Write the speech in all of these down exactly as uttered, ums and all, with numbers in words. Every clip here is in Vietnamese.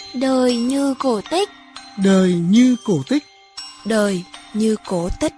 Đời như cổ tích. Đời như cổ tích. Đời như cổ tích.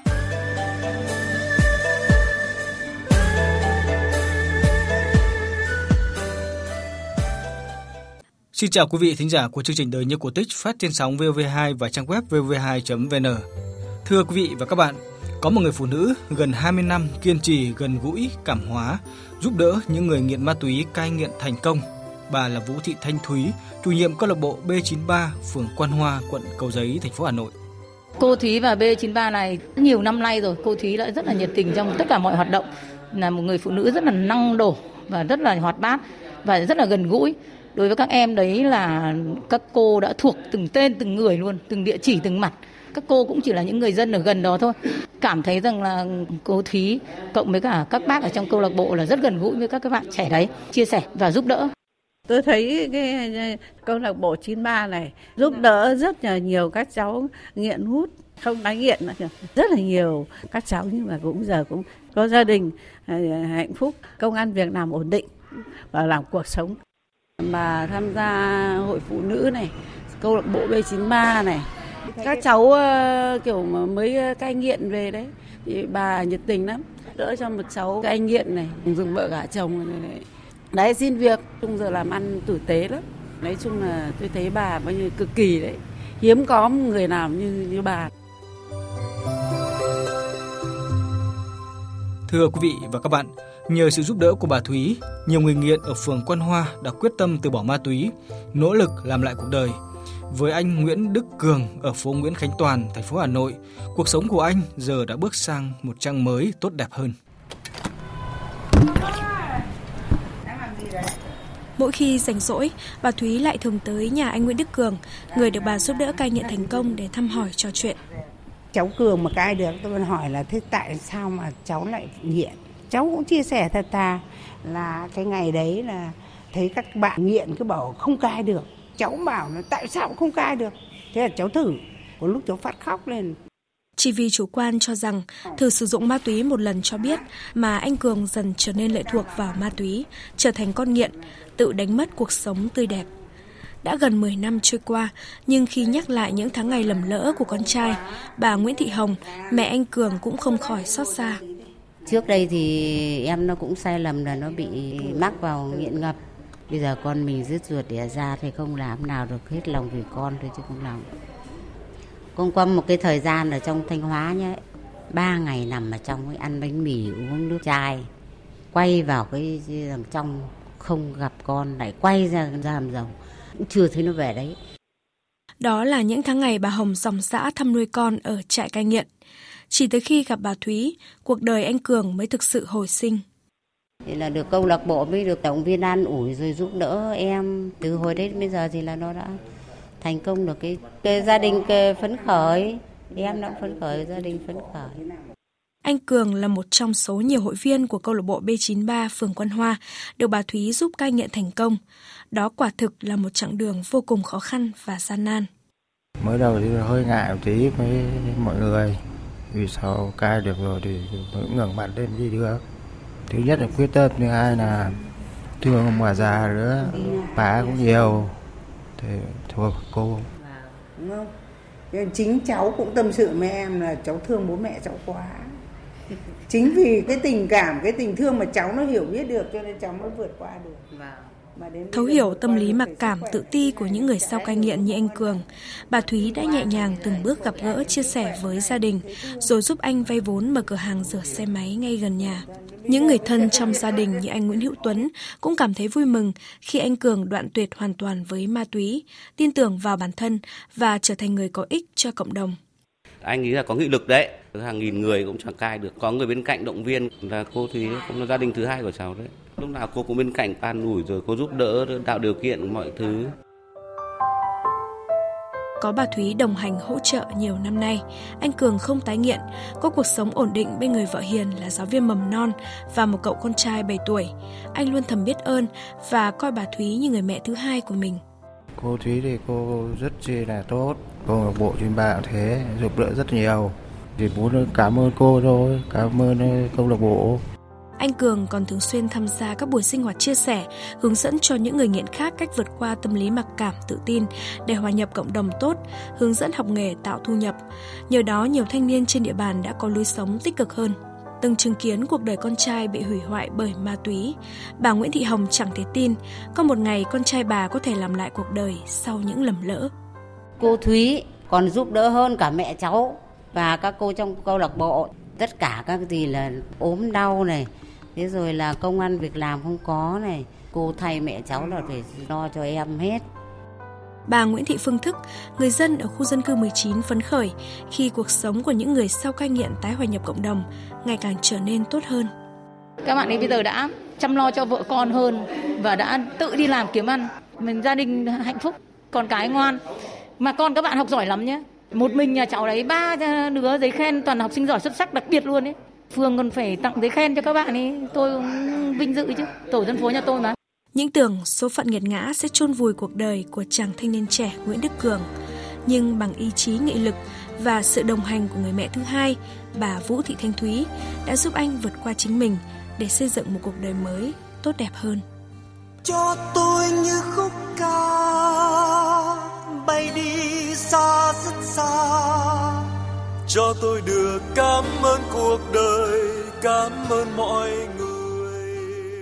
Xin chào quý vị thính giả của chương trình Đời như cổ tích phát trên sóng vê o vê hai và trang web vê o vê hai chấm vê en. Thưa quý vị và các bạn, có một người phụ nữ gần hai mươi năm kiên trì, gần gũi, cảm hóa, giúp đỡ những người nghiện ma túy cai nghiện thành công. Bà là Vũ Thị Thanh Thúy, chủ nhiệm câu lạc bộ B chín ba, phường Quan Hoa, quận Cầu Giấy, thành phố Hà Nội. Cô Thúy và B chín ba này nhiều năm nay rồi, cô Thúy đã rất là nhiệt tình trong tất cả mọi hoạt động, là một người phụ nữ rất là năng nổ và rất là hoạt bát và rất là gần gũi. Đối với các em đấy là các cô đã thuộc từng tên, từng người luôn, từng địa chỉ, từng mặt. Các cô cũng chỉ là những người dân ở gần đó thôi. Cảm thấy rằng là cô Thúy cộng với cả các bác ở trong câu lạc bộ là rất gần gũi với các các bạn trẻ đấy, chia sẻ và giúp đỡ. Tôi thấy cái câu lạc bộ chín ba này giúp đỡ rất là nhiều các cháu nghiện hút, không nói nghiện nữa, rất là nhiều các cháu, nhưng mà cũng giờ cũng có gia đình hạnh phúc, công ăn việc làm ổn định và làm cuộc sống. Mà tham gia hội phụ nữ này, câu lạc bộ B chín ba này, các cháu uh, kiểu mà mới cai nghiện về đấy, thì bà nhiệt tình lắm, đỡ cho một cháu cai nghiện này, dùng vợ gả chồng này, này. Đấy, xin việc, chung giờ làm ăn tử tế lắm. Nói chung là tôi thấy bà bao nhiêu cực kỳ đấy, hiếm có người nào như như bà. Thưa quý vị và các bạn, nhờ sự giúp đỡ của bà Thúy, nhiều người nghiện ở phường Quan Hoa đã quyết tâm từ bỏ ma túy, nỗ lực làm lại cuộc đời. Với anh Nguyễn Đức Cường ở phố Nguyễn Khánh Toàn, thành phố Hà Nội, cuộc sống của anh giờ đã bước sang một trang mới tốt đẹp hơn. Mỗi khi rảnh rỗi, bà Thúy lại thường tới nhà anh Nguyễn Đức Cường, người được bà giúp đỡ cai nghiện thành công, để thăm hỏi trò chuyện. Cháu Cường mà cai được, tôi hỏi là thế tại sao mà cháu lại nghiện? Cháu cũng chia sẻ thật thà là cái ngày đấy là thấy các bạn nghiện cứ bảo không cai được. Cháu bảo là tại sao không cai được? Thế là cháu thử, có lúc cháu phát khóc lên. Chỉ vì chủ quan cho rằng thử sử dụng ma túy một lần cho biết mà anh Cường dần trở nên lệ thuộc vào ma túy, trở thành con nghiện, tự đánh mất cuộc sống tươi đẹp. Đã gần mười năm trôi qua, nhưng khi nhắc lại những tháng ngày lầm lỡ của con trai, bà Nguyễn Thị Hồng, mẹ anh Cường cũng không khỏi xót xa. Trước đây thì em nó cũng sai lầm là nó bị mắc vào nghiện ngập. Bây giờ con mình rứt ruột đẻ ra thì không làm nào được, hết lòng vì con thôi chứ không làm. Con qua một cái thời gian ở trong Thanh Hóa nhé, ba ngày nằm ở trong ấy, ăn bánh mì, uống nước chai, quay vào cái đằng trong không gặp con, lại quay ra ra hàm rồng, cũng chưa thấy nó về đấy. Đó là những tháng ngày bà Hồng dòng dã thăm nuôi con ở trại cai nghiện. Chỉ tới khi gặp bà Thúy, cuộc đời anh Cường mới thực sự hồi sinh. Thì là được câu lạc bộ mới được động viên an ủi rồi giúp đỡ em. Từ hồi đấy đến bây giờ thì là nó đã thành công được cái, cái gia đình cái phấn khởi. Em nó cũng phấn khởi, gia đình phấn khởi. Anh Cường là một trong số nhiều hội viên của câu lạc bộ B chín ba phường Quan Hoa được bà Thúy giúp cai nghiện thành công. Đó quả thực là một chặng đường vô cùng khó khăn và gian nan. Mới đầu thì hơi ngại một tí với mọi người. Vì sau cai được rồi thì cũng ngẩng mặt lên đi được. Thứ nhất là quyết tâm, thứ hai là thương ông bà già nữa, bà cũng nhiều. Thì thôi cô. Đúng không? Chính cháu cũng tâm sự với em là cháu thương bố mẹ cháu quá. Chính vì cái tình cảm, cái tình thương mà cháu nó hiểu biết được cho nên cháu mới vượt qua được. Thấu hiểu tâm lý mặc cảm, tự ti của những người sau cai nghiện như anh Cường, bà Thúy đã nhẹ nhàng từng bước gặp gỡ, chia sẻ với gia đình, rồi giúp anh vay vốn mở cửa hàng rửa xe máy ngay gần nhà. Những người thân trong gia đình như anh Nguyễn Hữu Tuấn cũng cảm thấy vui mừng khi anh Cường đoạn tuyệt hoàn toàn với ma túy, tin tưởng vào bản thân và trở thành người có ích cho cộng đồng. Anh nghĩ là có nghị lực đấy, hàng nghìn người cũng chẳng cai được, có người bên cạnh động viên, là cô Thúy cũng là gia đình thứ hai của cháu đấy. Lúc nào cô cũng bên cạnh an ủi rồi cô giúp đỡ, tạo điều kiện mọi thứ. Có bà Thúy đồng hành hỗ trợ nhiều năm nay, anh Cường không tái nghiện, có cuộc sống ổn định bên người vợ hiền là giáo viên mầm non và một cậu con trai bảy tuổi. Anh luôn thầm biết ơn và coi bà Thúy như người mẹ thứ hai của mình. Cô Thúy thì cô rất chi là tốt, câu lạc bộ chín ba cũng thế, giúp đỡ rất nhiều. Thì muốn cảm ơn cô thôi, cảm ơn câu lạc bộ. Anh Cường còn thường xuyên tham gia các buổi sinh hoạt chia sẻ, hướng dẫn cho những người nghiện khác cách vượt qua tâm lý mặc cảm, tự tin để hòa nhập cộng đồng tốt, hướng dẫn học nghề tạo thu nhập. Nhờ đó, nhiều thanh niên trên địa bàn đã có lối sống tích cực hơn. Từng chứng kiến cuộc đời con trai bị hủy hoại bởi ma túy, bà Nguyễn Thị Hồng chẳng thể tin có một ngày con trai bà có thể làm lại cuộc đời sau những lầm lỡ. Cô Thúy còn giúp đỡ hơn cả mẹ cháu và các cô trong câu lạc bộ. Tất cả các gì là ốm đau này, thế rồi là công ăn việc làm không có này, cô thay mẹ cháu là phải lo cho em hết. Bà Nguyễn Thị Phương Thức, người dân ở khu dân cư mười chín phấn khởi khi cuộc sống của những người sau cai nghiện tái hòa nhập cộng đồng ngày càng trở nên tốt hơn. Các bạn ấy bây giờ đã chăm lo cho vợ con hơn và đã tự đi làm kiếm ăn. Mình gia đình hạnh phúc, con cái ngoan. Mà con các bạn học giỏi lắm nhé. Một mình nhà cháu đấy ba đứa giấy khen, toàn học sinh giỏi xuất sắc đặc biệt luôn ấy. Phường còn phải tặng giấy khen cho các bạn ấy, tôi cũng vinh dự chứ, tổ dân phố nhà tôi mà. Những tưởng số phận nghiệt ngã sẽ chôn vùi cuộc đời của chàng thanh niên trẻ Nguyễn Đức Cường, nhưng bằng ý chí nghị lực và sự đồng hành của người mẹ thứ hai, bà Vũ Thị Thanh Thúy, đã giúp anh vượt qua chính mình để xây dựng một cuộc đời mới tốt đẹp hơn. Cho tôi như khúc ca bay đi xa rất xa, cho tôi được cảm ơn cuộc đời, cảm ơn mọi người.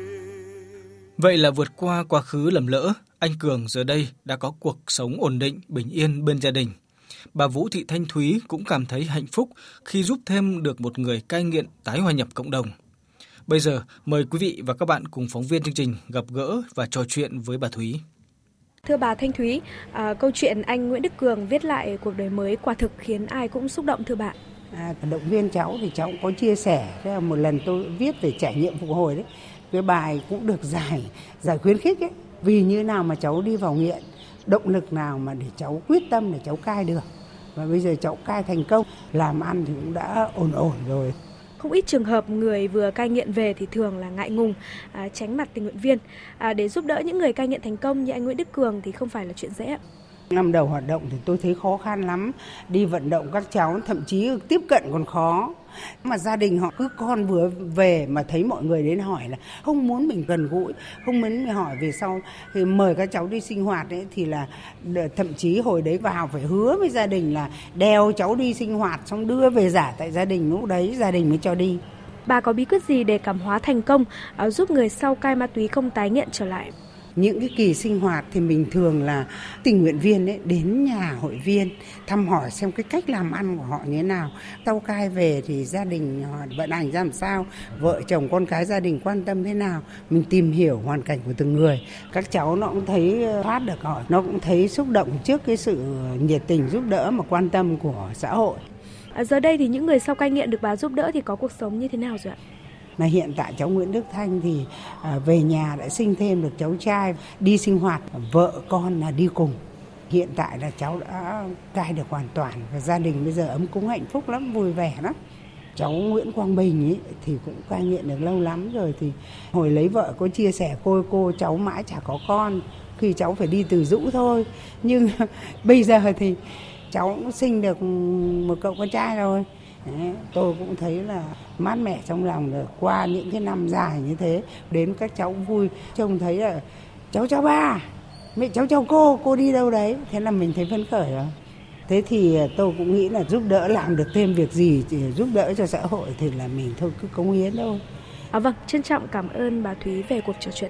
Vậy là vượt qua quá khứ lầm lỡ, anh Cường giờ đây đã có cuộc sống ổn định, bình yên bên gia đình. Bà Vũ Thị Thanh Thúy cũng cảm thấy hạnh phúc khi giúp thêm được một người cai nghiện tái hòa nhập cộng đồng. Bây giờ, mời quý vị và các bạn cùng phóng viên chương trình gặp gỡ và trò chuyện với bà Thúy. Thưa bà Thanh Thúy, à, câu chuyện anh Nguyễn Đức Cường viết lại cuộc đời mới quả thực khiến ai cũng xúc động thưa bà. À, động viên cháu thì cháu cũng có chia sẻ. Thế là một lần tôi viết về trải nghiệm phục hồi đấy, cái bài cũng được giải giải khuyến khích ấy. Vì như nào mà cháu đi vào nghiện, động lực nào mà để cháu quyết tâm để cháu cai được. Và bây giờ cháu cai thành công, làm ăn thì cũng đã ổn ổn rồi. Không ít trường hợp người vừa cai nghiện về thì thường là ngại ngùng, à, tránh mặt tình nguyện viên. À, để giúp đỡ những người cai nghiện thành công như anh Nguyễn Đức Cường thì không phải là chuyện dễ. Năm đầu hoạt động thì tôi thấy khó khăn lắm, đi vận động các cháu thậm chí tiếp cận còn khó. Mà gia đình họ cứ con vừa về mà thấy mọi người đến hỏi là không muốn mình gần gũi, không muốn mình hỏi về sau thì mời các cháu đi sinh hoạt ấy, thì là thậm chí hồi đấy vào phải hứa với gia đình là đèo cháu đi sinh hoạt xong đưa về giả tại gia đình, lúc đấy gia đình mới cho đi. Bà có bí quyết gì để cảm hóa thành công, giúp người sau cai ma túy không tái nghiện trở lại? Những cái kỳ sinh hoạt thì mình thường là tình nguyện viên ấy, đến nhà hội viên thăm hỏi xem cái cách làm ăn của họ như thế nào. Sau cai về thì gia đình họ vận hành ra làm sao, vợ chồng con cái gia đình quan tâm thế nào, mình tìm hiểu hoàn cảnh của từng người. Các cháu nó cũng thấy thoát được họ, nó cũng thấy xúc động trước cái sự nhiệt tình giúp đỡ mà quan tâm của xã hội. À, giờ đây thì những người sau cai nghiện được bà giúp đỡ thì có cuộc sống như thế nào rồi ạ? Mà hiện tại cháu Nguyễn Đức Thanh thì à, về nhà đã sinh thêm được cháu trai, đi sinh hoạt, vợ con là đi cùng. Hiện tại là cháu đã cai được hoàn toàn và gia đình bây giờ ấm cúng hạnh phúc lắm, vui vẻ lắm. Cháu Nguyễn Quang Bình ấy, thì cũng cai nghiện được lâu lắm rồi, thì hồi lấy vợ có chia sẻ cô cô cháu mãi chả có con, khi cháu phải đi từ Dũ thôi. Nhưng bây giờ thì cháu cũng sinh được một cậu con trai rồi. Đấy, tôi cũng thấy là mát mẻ trong lòng rồi, qua những cái năm dài như thế, đến các cháu vui, trông thấy là cháu chào ba, mẹ cháu chào cô, cô đi đâu đấy, thế là mình thấy phấn khởi rồi. Thế thì tôi cũng nghĩ là giúp đỡ, làm được thêm việc gì thì giúp đỡ cho xã hội thì là mình thôi cứ cống hiến thôi. À, vâng, trân trọng cảm ơn bà Thúy về cuộc trò chuyện.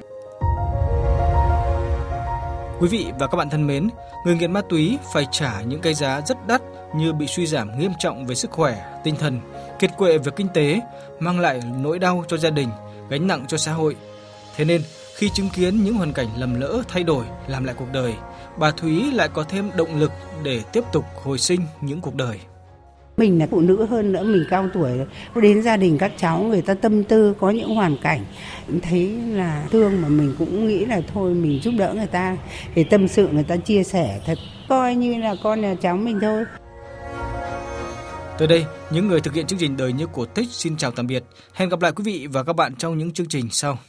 Quý vị và các bạn thân mến, người nghiện ma túy phải trả những cái giá rất đắt như bị suy giảm nghiêm trọng về sức khỏe, tinh thần, kiệt quệ về kinh tế, mang lại nỗi đau cho gia đình, gánh nặng cho xã hội. Thế nên, khi chứng kiến những hoàn cảnh lầm lỡ thay đổi, làm lại cuộc đời, bà Thúy lại có thêm động lực để tiếp tục hồi sinh những cuộc đời. Mình là phụ nữ hơn nữa, mình cao tuổi, đến gia đình các cháu người ta tâm tư, có những hoàn cảnh thấy là thương mà mình cũng nghĩ là thôi mình giúp đỡ người ta, để tâm sự người ta chia sẻ thật, coi như là con nhà cháu mình thôi. Tới đây, những người thực hiện chương trình Đời Như Cổ Tích xin chào tạm biệt. Hẹn gặp lại quý vị và các bạn trong những chương trình sau.